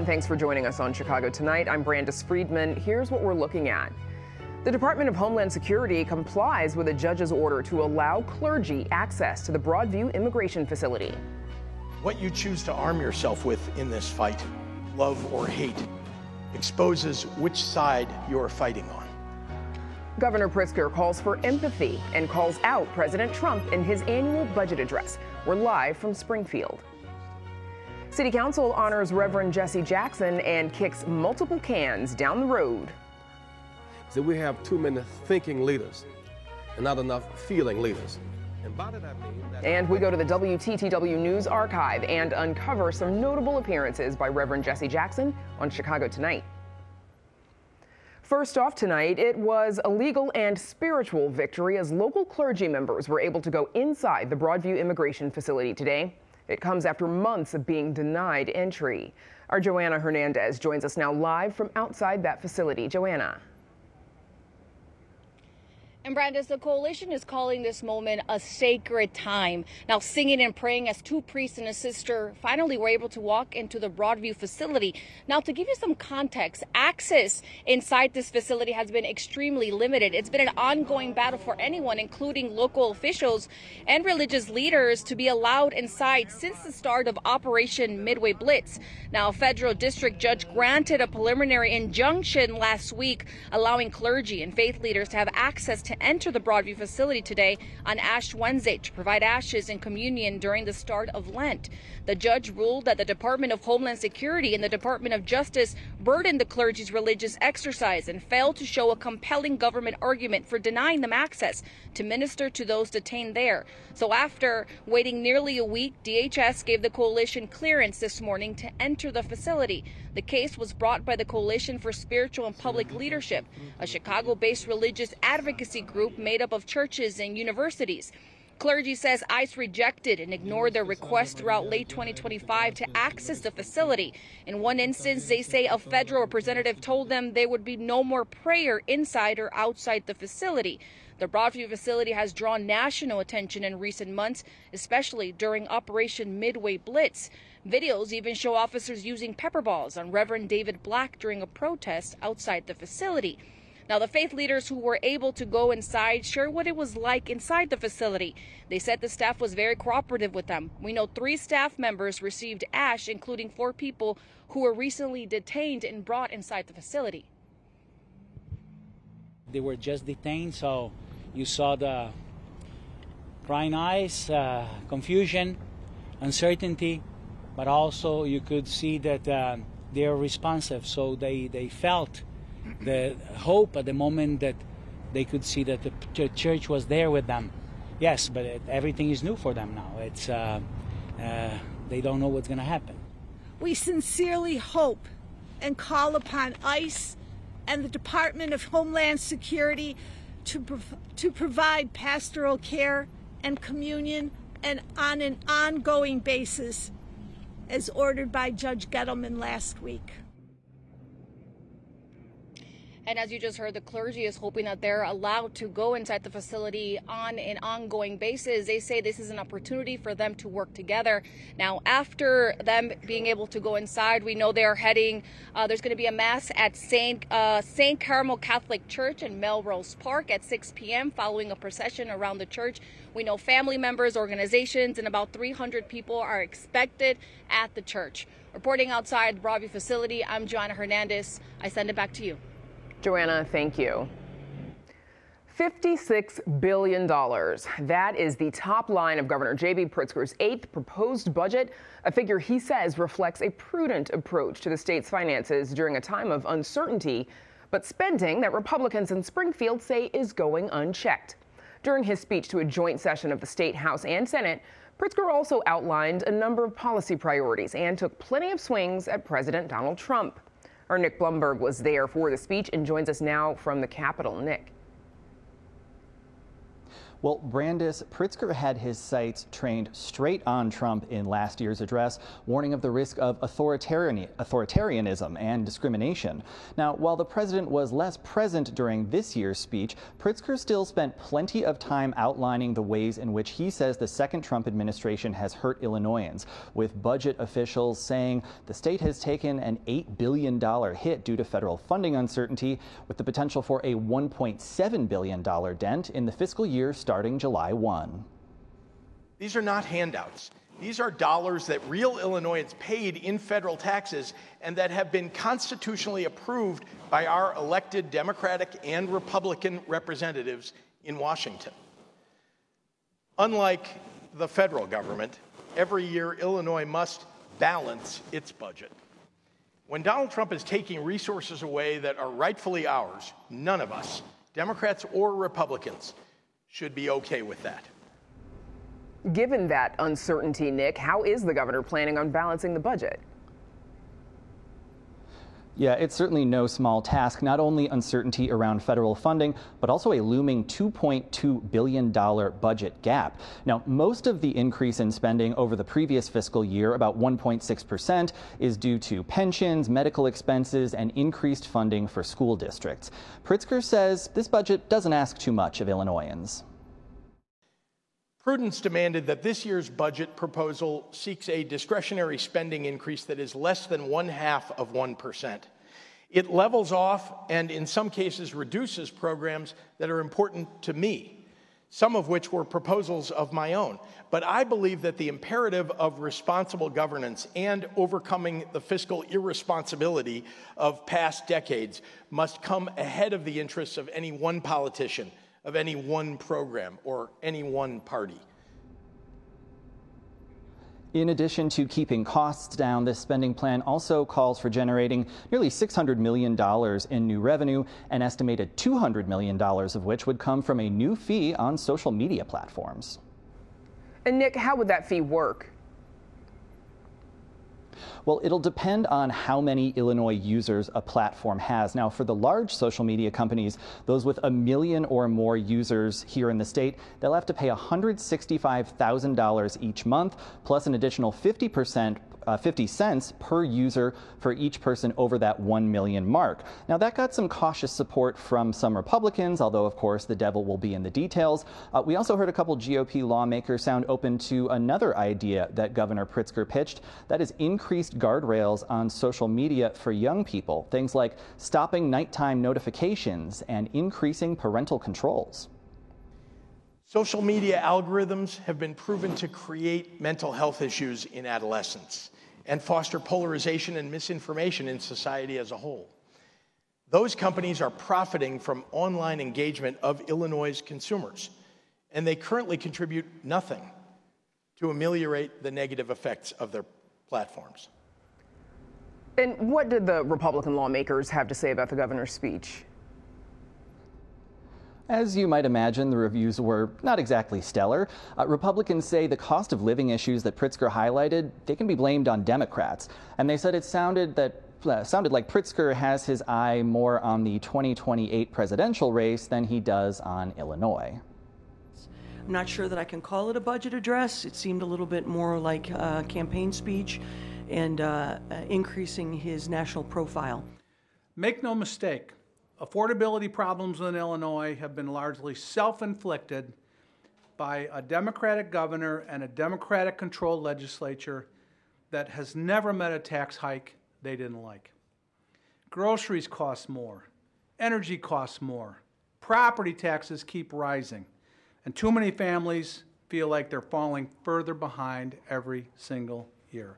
Thanks for joining us on Chicago Tonight. I'm Brandis Friedman. Here's what we're looking at. The Department of Homeland Security complies with a judge's order to allow clergy access to the Broadview immigration facility. What you choose to arm yourself with in this fight, love or hate, exposes which side you're fighting on. Governor Pritzker calls for empathy and calls out President Trump in his annual budget address. We're live from Springfield. City Council honors Reverend Jesse Jackson and kicks multiple cans down the road. So we have too many thinking leaders and not enough feeling leaders. And by that I mean that. And we go to the WTTW News Archive and uncover some notable appearances by Reverend Jesse Jackson on Chicago Tonight. First off tonight, it was a legal and spiritual victory as local clergy members were able to go inside the Broadview immigration facility today. It comes after months of being denied entry. Our Joanna Hernandez joins us now live from outside that facility. Joanna. And Brandis, the coalition is calling this moment a sacred time. Now singing and praying as two priests and a sister finally were able to walk into the Broadview facility. Now to give you some context, access inside this facility has been extremely limited. It's been an ongoing battle for anyone, including local officials and religious leaders, to be allowed inside since the start of Operation Midway Blitz. Now a federal district judge granted a preliminary injunction last week allowing clergy and faith leaders to have access to enter the Broadview facility today on Ash Wednesday to provide ashes and communion during the start of Lent. The judge ruled that the Department of Homeland Security and the Department of Justice burdened the clergy's religious exercise and failed to show a compelling government argument for denying them access to minister to those detained there. So after waiting nearly a week, DHS gave the coalition clearance this morning to enter the facility. The case was brought by the Coalition for Spiritual and Public Leadership, a Chicago-based religious advocacy group made up of churches and universities. Clergy says ICE rejected and ignored their request throughout late 2025 to access the facility. In one instance, they say a federal representative told them there would be no more prayer inside or outside the facility. The Broadview facility has drawn national attention in recent months, especially during Operation Midway Blitz. Videos even show officers using pepper balls on Reverend David Black during a protest outside the facility. Now, the faith leaders who were able to go inside shared what it was like inside the facility. They said the staff was very cooperative with them. We know 3 staff members received ash, including 4 people who were recently detained and brought inside the facility. They were just detained, so you saw the prying eyes, confusion, uncertainty, but also you could see that they're responsive, so they felt the hope at the moment that they could see that the church was there with them. Yes, but everything is new for them now. It's they don't know what's going to happen. We sincerely hope and call upon ICE and the Department of Homeland Security to provide pastoral care and communion and on an ongoing basis as ordered by Judge Gettleman last week. And as you just heard, the clergy is hoping that they're allowed to go inside the facility on an ongoing basis. They say this is an opportunity for them to work together. Now, after them being able to go inside, we know they are heading, there's going to be a mass at St. Carmel Catholic Church in Melrose Park at 6 p.m. following a procession around the church. We know family members, organizations, and about 300 people are expected at the church. Reporting outside the Broadview facility, I'm Joanna Hernandez. I send it back to you. Joanna, thank you. $56 billion. That is the top line of Governor J.B. Pritzker's 8th proposed budget, a figure he says reflects a prudent approach to the state's finances during a time of uncertainty, but spending that Republicans in Springfield say is going unchecked. During his speech to a joint session of the State House and Senate, Pritzker also outlined a number of policy priorities and took plenty of swings at President Donald Trump. Our Nick Blumberg was there for the speech and joins us now from the Capitol. Nick. Well, Brandis, Pritzker had his sights trained straight on Trump in last year's address, warning of the risk of authoritarianism and discrimination. Now, while the president was less present during this year's speech, Pritzker still spent plenty of time outlining the ways in which he says the second Trump administration has hurt Illinoisans, with budget officials saying the state has taken an $8 billion hit due to federal funding uncertainty, with the potential for a $1.7 billion dent in the fiscal year starting July 1. These are not handouts. These are dollars that real Illinoisans paid in federal taxes and that have been constitutionally approved by our elected Democratic and Republican representatives in Washington. Unlike the federal government, every year Illinois must balance its budget. When Donald Trump is taking resources away that are rightfully ours, none of us, Democrats or Republicans, should be okay with that. Given that uncertainty, Nick, how is the governor planning on balancing the budget? Yeah, it's certainly no small task. Not only uncertainty around federal funding, but also a looming $2.2 billion budget gap. Now, most of the increase in spending over the previous fiscal year, about 1.6%, is due to pensions, medical expenses, and increased funding for school districts. Pritzker says this budget doesn't ask too much of Illinoisans. Prudence demanded that this year's budget proposal seeks a discretionary spending increase that is less than 0.5%. It levels off and in some cases reduces programs that are important to me, some of which were proposals of my own. But I believe that the imperative of responsible governance and overcoming the fiscal irresponsibility of past decades must come ahead of the interests of any one politician, of any one program, or any one party. In addition to keeping costs down, this spending plan also calls for generating nearly $600 million in new revenue, an estimated $200 million of which would come from a new fee on social media platforms. And Nick, how would that fee work? Well, it'll depend on how many Illinois users a platform has. Now, for the large social media companies, those with 1 million or more users here in the state, they'll have to pay $165,000 each month, plus an additional 50 cents per user for each person over that 1 million mark. Now, that got some cautious support from some Republicans, although, of course, the devil will be in the details. We also heard a couple GOP lawmakers sound open to another idea that Governor Pritzker pitched, that is increased guardrails on social media for young people, things like stopping nighttime notifications and increasing parental controls. Social media algorithms have been proven to create mental health issues in adolescents and foster polarization and misinformation in society as a whole. Those companies are profiting from online engagement of Illinois' consumers, and they currently contribute nothing to ameliorate the negative effects of their platforms. And what did the Republican lawmakers have to say about the governor's speech? As you might imagine, the reviews were not exactly stellar. Republicans say the cost of living issues that Pritzker highlighted, they can be blamed on Democrats. And they said it sounded like Pritzker has his eye more on the 2028 presidential race than he does on Illinois. I'm not sure that I can call it a budget address. It seemed a little bit more like a campaign speech and increasing his national profile. Make no mistake, affordability problems in Illinois have been largely self-inflicted by a Democratic governor and a Democratic-controlled legislature that has never met a tax hike they didn't like. Groceries cost more, energy costs more, property taxes keep rising, and too many families feel like they're falling further behind every single year.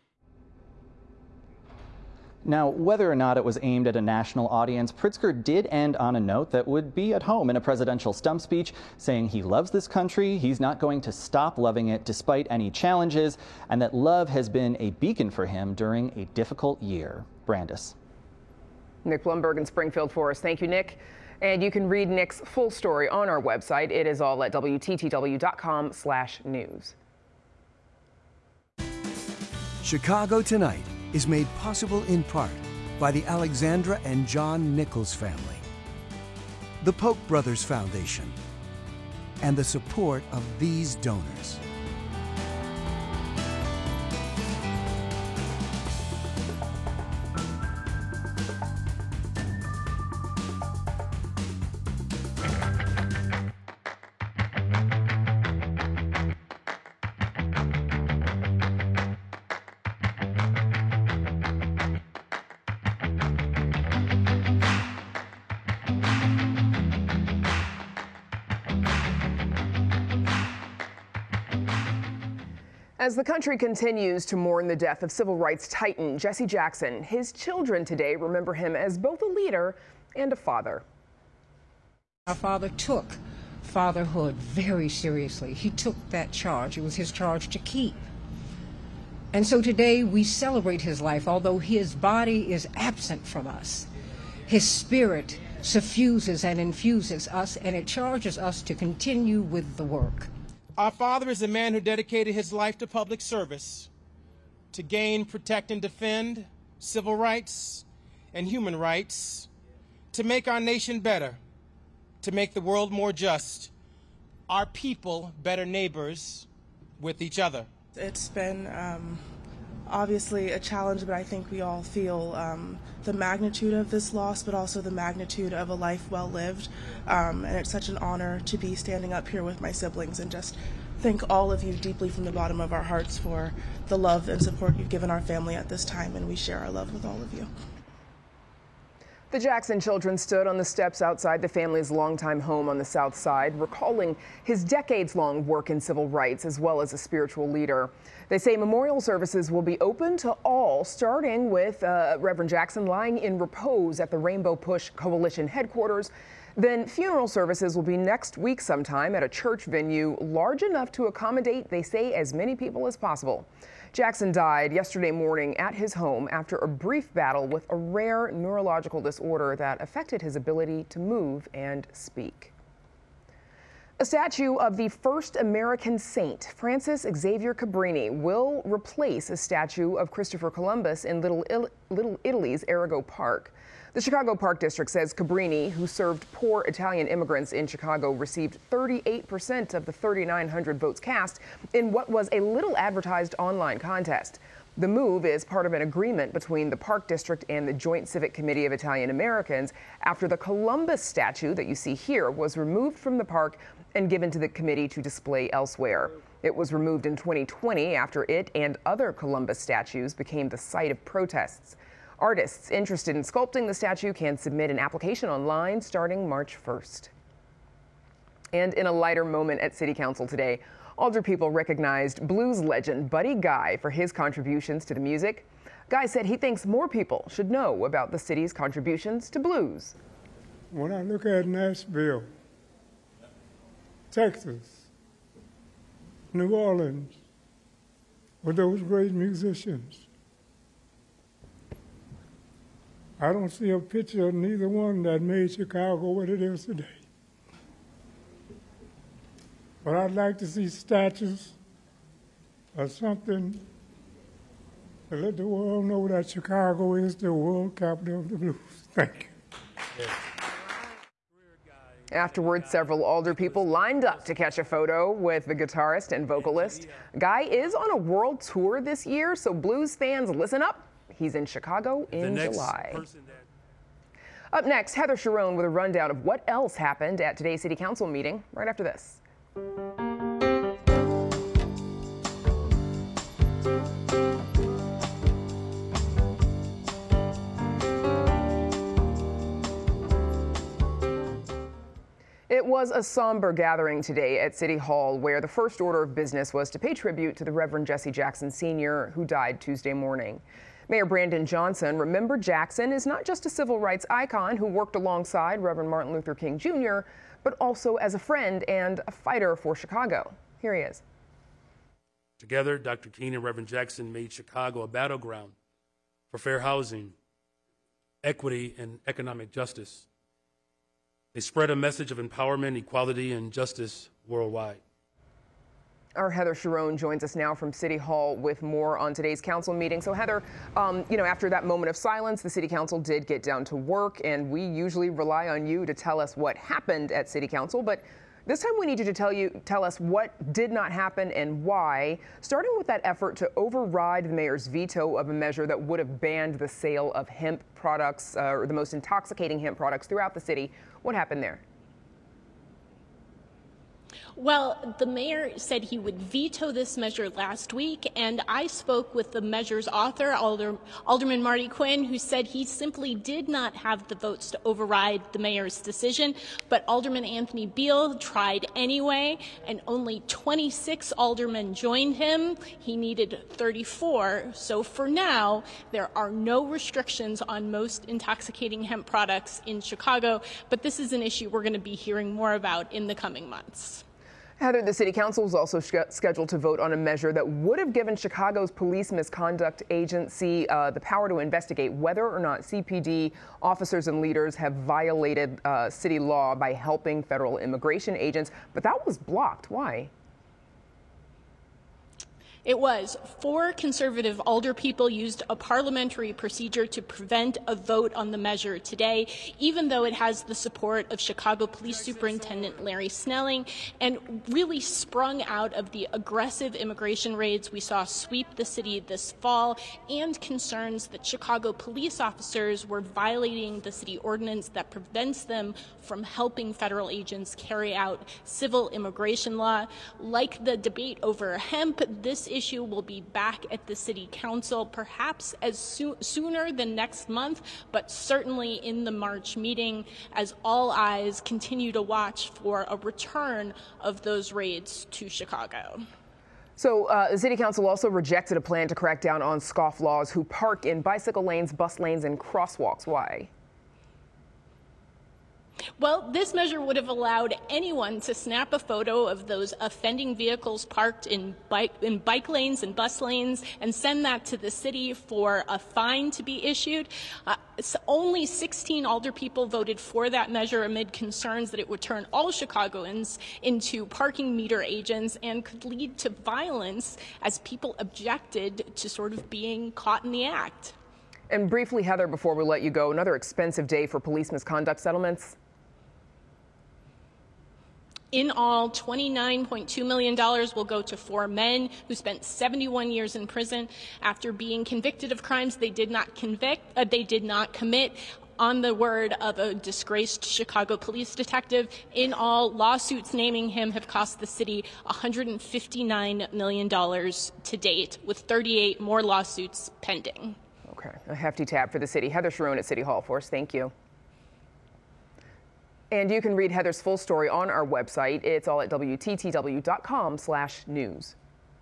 Now, whether or not it was aimed at a national audience, Pritzker did end on a note that would be at home in a presidential stump speech, saying he loves this country, he's not going to stop loving it despite any challenges, and that love has been a beacon for him during a difficult year. Brandis. Nick Blumberg in Springfield for us. Thank you, Nick. And you can read Nick's full story on our website. It is all at WTTW.com/news. Chicago Tonight is made possible in part by the Alexandra and John Nichols family, the Polk Brothers Foundation, and the support of these donors. As the country continues to mourn the death of civil rights titan Jesse Jackson, his children today remember him as both a leader and a father. Our father took fatherhood very seriously. He took that charge. It was his charge to keep. And so today we celebrate his life, although his body is absent from us. His spirit suffuses and infuses us, and it charges us to continue with the work. Our father is a man who dedicated his life to public service, to gain, protect, and defend civil rights and human rights, to make our nation better, to make the world more just, our people better neighbors with each other. It's been obviously a challenge, but I think we all feel the magnitude of this loss, but also the magnitude of a life well lived. And it's such an honor to be standing up here with my siblings and just thank all of you deeply from the bottom of our hearts for the love and support you've given our family at this time, and we share our love with all of you. The Jackson children stood on the steps outside the family's longtime home on the South Side, recalling his decades-long work in civil rights as well as a spiritual leader. They say memorial services will be open to all, starting with Reverend Jackson lying in repose at the Rainbow Push Coalition headquarters. Then funeral services will be next week sometime at a church venue large enough to accommodate, they say, as many people as possible. Jackson died yesterday morning at his home after a brief battle with a rare neurological disorder that affected his ability to move and speak. A statue of the first American saint, Francis Xavier Cabrini, will replace a statue of Christopher Columbus in Little Italy's Arago Park. The Chicago Park District says Cabrini, who served poor Italian immigrants in Chicago, received 38% of the 3,900 votes cast in what was a little advertised online contest. The move is part of an agreement between the Park District and the Joint Civic Committee of Italian Americans after the Columbus statue that you see here was removed from the park and given to the committee to display elsewhere. It was removed in 2020 after it and other Columbus statues became the site of protests. Artists interested in sculpting the statue can submit an application online starting March 1st. And in a lighter moment at City Council today, alderpeople recognized blues legend Buddy Guy for his contributions to the music. Guy said he thinks more people should know about the city's contributions to blues. When I look at Nashville, Texas, New Orleans, with those great musicians, I don't see a picture of neither one that made Chicago what it is today. But I'd like to see statues or something to let the world know that Chicago is the world capital of the blues. Thank you. Afterwards, several alderpeople lined up to catch a photo with the guitarist and vocalist. Guy is on a world tour this year, so blues fans, listen up. He's in Chicago in July. Up next, Heather Cherone with a rundown of what else happened at today's City Council meeting right after this. It was a somber gathering today at City Hall where the first order of business was to pay tribute to the Reverend Jesse Jackson Sr., who died Tuesday morning. Mayor Brandon Johnson remembered Jackson is not just a civil rights icon who worked alongside Reverend Martin Luther King Jr., but also as a friend and a fighter for Chicago. Here he is. Together, Dr. King and Reverend Jackson made Chicago a battleground for fair housing, equity, and economic justice. They spread a message of empowerment, equality, and justice worldwide. Our Heather Cherone joins us now from City Hall with more on today's council meeting. So Heather, after that moment of silence, the City Council did get down to work, and we usually rely on you to tell us what happened at City Council, but This time we need you to tell us what did not happen and why, starting with that effort to override the mayor's veto of a measure that would have banned the sale of hemp products, or the most intoxicating hemp products throughout the city. What happened there? Well, the mayor said he would veto this measure last week, and I spoke with the measure's author, Alderman Marty Quinn, who said he simply did not have the votes to override the mayor's decision, but Alderman Anthony Beale tried anyway, and only 26 aldermen joined him. He needed 34, so for now, there are no restrictions on most intoxicating hemp products in Chicago, but this is an issue we're going to be hearing more about in the coming months. Heather, the City Council is also scheduled to vote on a measure that would have given Chicago's Police Misconduct Agency the power to investigate whether or not CPD officers and leaders have violated city law by helping federal immigration agents, but that was blocked. Why? It was. 4 conservative alderpeople used a parliamentary procedure to prevent a vote on the measure today, even though it has the support of Chicago Police Superintendent Larry Snelling, and really sprung out of the aggressive immigration raids we saw sweep the city this fall, and concerns that Chicago police officers were violating the city ordinance that prevents them from helping federal agents carry out civil immigration law. Like the debate over hemp, this issue will be back at the City Council, perhaps as sooner than next month, but certainly in the March meeting, as all eyes continue to watch for a return of those raids to Chicago. So the City Council also rejected a plan to crack down on scofflaws who park in bicycle lanes, bus lanes, and crosswalks. Why? Well, this measure would have allowed anyone to snap a photo of those offending vehicles parked in bike lanes and bus lanes and send that to the city for a fine to be issued. Only 16 alderpeople voted for that measure amid concerns that it would turn all Chicagoans into parking meter agents and could lead to violence as people objected to sort of being caught in the act. And briefly, Heather, before we let you go, another expensive day for police misconduct settlements. In all, $29.2 million will go to 4 men who spent 71 years in prison after being convicted of crimes they did not commit, on the word of a disgraced Chicago police detective. In all, lawsuits naming him have cost the city $159 million to date, with 38 more lawsuits pending. Okay, a hefty tab for the city. Heather Cherone at City Hall for us. Thank you. And you can read Heather's full story on our website. It's all at WTTW.com/news.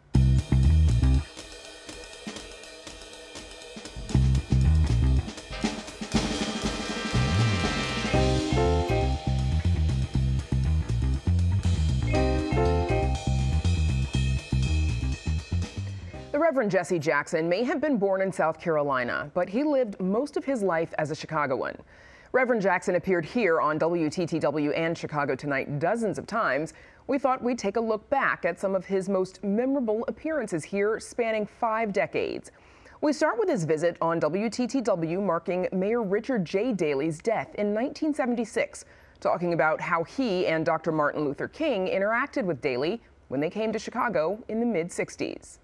The Reverend Jesse Jackson may have been born in South Carolina, but he lived most of his life as a Chicagoan. Reverend Jackson appeared here on WTTW and Chicago Tonight dozens of times. We thought we'd take a look back at some of his most memorable appearances here, spanning 5 decades. We start with his visit on WTTW marking Mayor Richard J. Daley's death in 1976, talking about how he and Dr. Martin Luther King interacted with Daley when they came to Chicago in the mid-60s.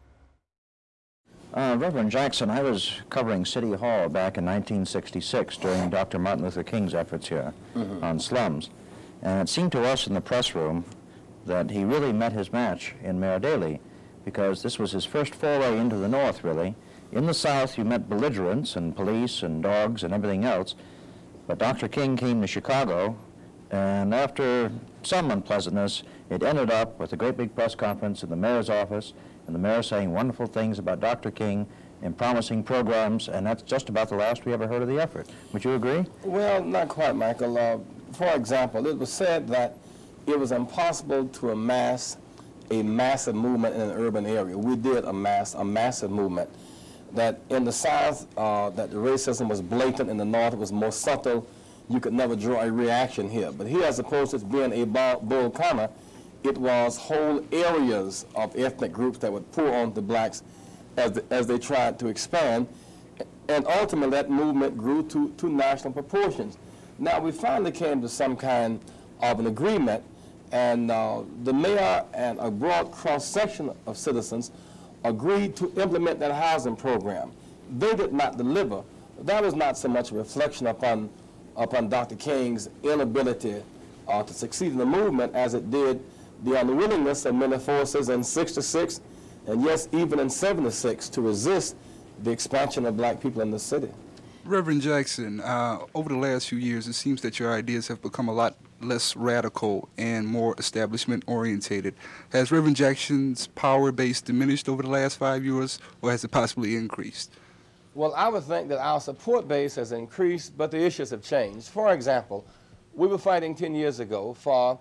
Reverend Jackson, I was covering City Hall back in 1966 during Dr. Martin Luther King's efforts here on slums. And it seemed to us in the press room that he really met his match in Mayor Daley, because this was his first foray into the North, really. In the South, you met belligerents and police and dogs and everything else. But Dr. King came to Chicago, and after some unpleasantness, it ended up with a great big press conference in the mayor's office, and the mayor saying wonderful things about Dr. King and promising programs, and that's just about the last we ever heard of the effort. Would you agree? Well, not quite, Michael. For example, it was said that it was impossible to amass a massive movement in an urban area. We did amass a massive movement. That in the South, that the racism was blatant. In the North, it was more subtle. You could never draw a reaction here. But here, as opposed to being a bull corner, it was whole areas of ethnic groups that would pour on the blacks as they tried to expand. And ultimately, that movement grew to national proportions. Now, we finally came to some kind of an agreement, And the mayor and a broad cross-section of citizens agreed to implement that housing program. They did not deliver. That was not so much a reflection upon Dr. King's inability to succeed in the movement as it did the unwillingness of many forces in '66 and yes, even in '76 to resist the expansion of black people in the city. Reverend Jackson, over the last few years, it seems that your ideas have become a lot less radical and more establishment-orientated. Has Reverend Jackson's power base diminished over the last 5 years, or has it possibly increased? Well, I would think that our support base has increased, but the issues have changed. For example, we were fighting 10 years ago for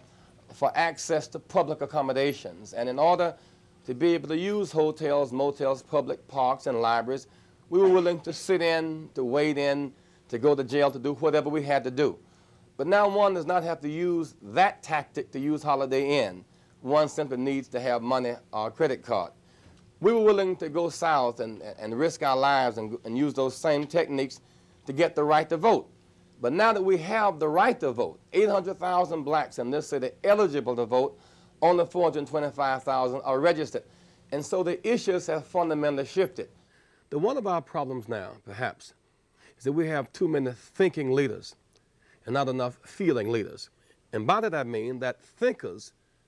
access to public accommodations, and in order to be able to use hotels, motels, public parks, and libraries, we were willing to sit in, to wait in, to go to jail, to do whatever we had to do. But now one does not have to use that tactic to use Holiday Inn. One simply needs to have money or a credit card. We were willing to go south and risk our lives and use those same techniques to get the right to vote. But now that we have the right to vote, 800,000 blacks in this city eligible to vote, only 425,000 are registered. And so the issues have fundamentally shifted. One of our problems now, perhaps, is that we have too many thinking leaders and not enough feeling leaders. And by that I mean that thinkers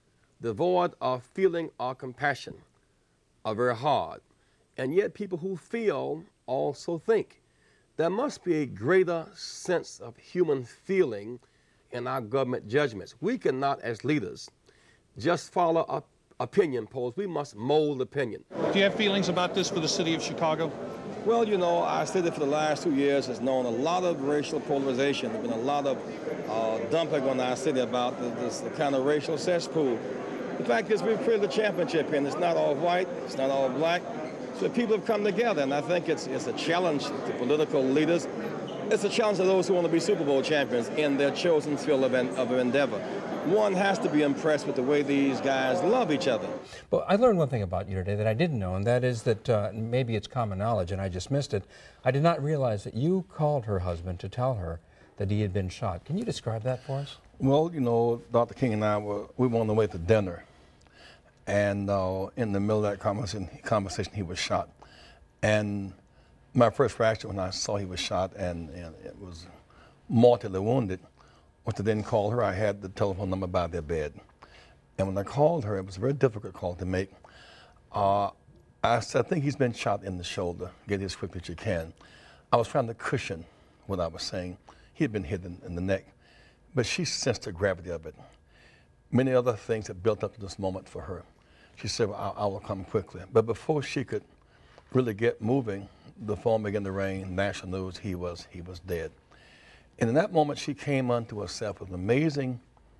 devoid of feeling or compassion are very hard, and yet people who feel also think. There must be a greater sense of human feeling in our government judgments. We cannot, as leaders, just follow opinion polls. We must mold opinion. Do you have feelings about this for the city of Chicago? Well, you know, our city for the last 2 years has known a lot of racial polarization. There's been a lot of dumping on our city about this kind of racial cesspool. The fact is we've created a championship here, and it's not all white, it's not all black. So people have come together, and I think it's a challenge to political leaders. It's a challenge to those who want to be Super Bowl champions in their chosen field of endeavor. One has to be impressed with the way these guys love each other. Well, I learned one thing about you today that I didn't know, and that is that maybe it's common knowledge and I just missed it. I did not realize that you called her husband to tell her that he had been shot. Can you describe that for us? Well, you know, Dr. King and I we were on the way to dinner, and in the middle of that conversation he was shot. And my first reaction when I saw he was shot and it was mortally wounded was to then call her. I had the telephone number by their bed. And when I called her, it was a very difficult call to make. I said, I think he's been shot in the shoulder. Get it as quickly as you can. I was trying to cushion what I was saying. He had been hit in the neck. But she sensed the gravity of it. Many other things had built up to this moment for her. She said, well, I will come quickly. But before she could really get moving, the phone began to ring, national news, he was dead. And in that moment, she came unto herself with an amazing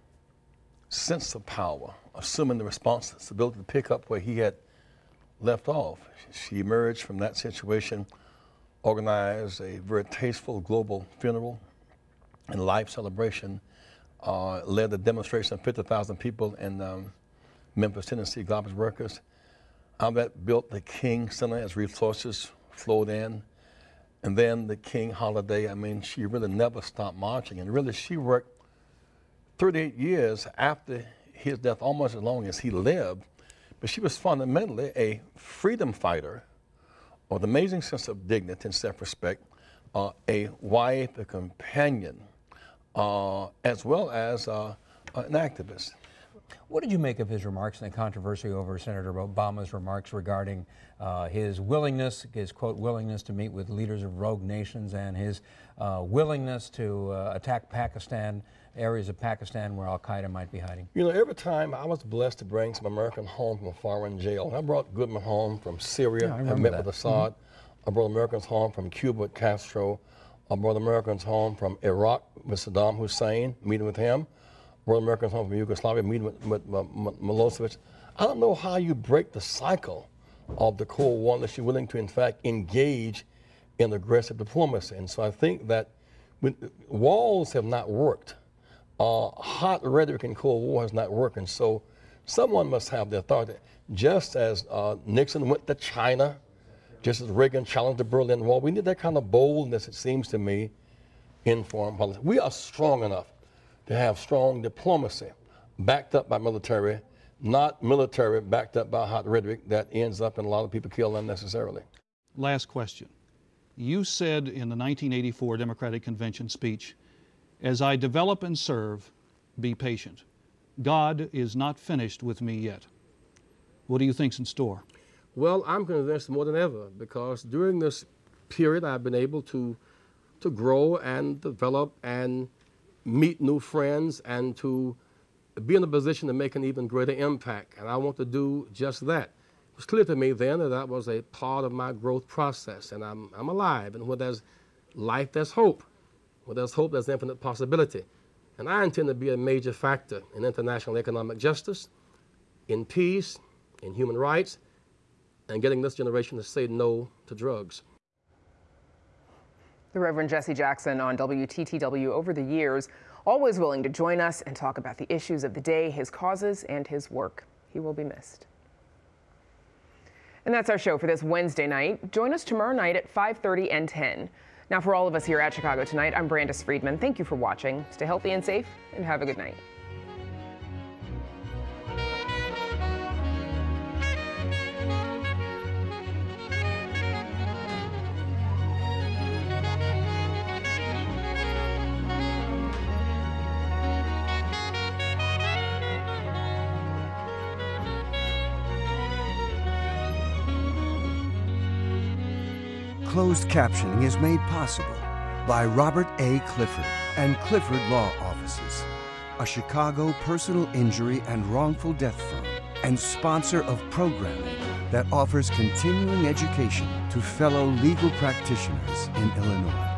sense of power, assuming the responsibility to pick up where he had left off. She emerged from that situation, organized a very tasteful global funeral and life celebration, led a demonstration of 50,000 people in Memphis, Tennessee, garbage workers. That built the King Center as resources flowed in. And then the King holiday, I mean, she really never stopped marching. And really, she worked 38 years after his death, almost as long as he lived. But she was fundamentally a freedom fighter with an amazing sense of dignity and self-respect, a wife, a companion, as well as an activist. What did you make of his remarks and the controversy over Senator Obama's remarks regarding his willingness, his quote, willingness to meet with leaders of rogue nations and his willingness to attack Pakistan, areas of Pakistan where al-Qaeda might be hiding? You know, every time I was blessed to bring some Americans home from a foreign jail. I brought Goodman home from Syria. I met with Assad. I brought Americans home from Cuba with Castro. I brought Americans home from Iraq with Saddam Hussein, meeting with him. Brought Americans home from Yugoslavia, meeting with Milosevic. I don't know how you break the cycle of the Cold War unless you're willing to, in fact, engage in aggressive diplomacy. And so I think that walls have not worked. Hot rhetoric in Cold War has not worked. And so someone must have the authority. Just as Nixon went to China, just as Reagan challenged the Berlin Wall, we need that kind of boldness, it seems to me, in foreign policy. We are strong enough to have strong diplomacy. backed up by military, not military backed up by hot rhetoric that ends up in a lot of people killed unnecessarily. Last question. You said in the 1984 Democratic Convention speech, "As I develop and serve, be patient. God is not finished with me yet." What do you think's in store? Well, I'm convinced more than ever, because during this period I've been able to grow and develop and meet new friends and to be in a position to make an even greater impact. And I want to do just that. It was clear to me then that that was a part of my growth process, and I'm alive. And where there's life, there's hope. Where there's hope, there's infinite possibility. And I intend to be a major factor in international economic justice, in peace, in human rights, and getting this generation to say no to drugs. The Reverend Jesse Jackson on WTTW over the years, always willing to join us and talk about the issues of the day, his causes, and his work. He will be missed. And that's our show for this Wednesday night. Join us tomorrow night at 5:30 and 10. Now, for all of us here at Chicago Tonight, I'm Brandis Friedman. Thank you for watching. Stay healthy and safe, and have a good night. Closed captioning is made possible by Robert A. Clifford and Clifford Law Offices, a Chicago personal injury and wrongful death firm and sponsor of programming that offers continuing education to fellow legal practitioners in Illinois.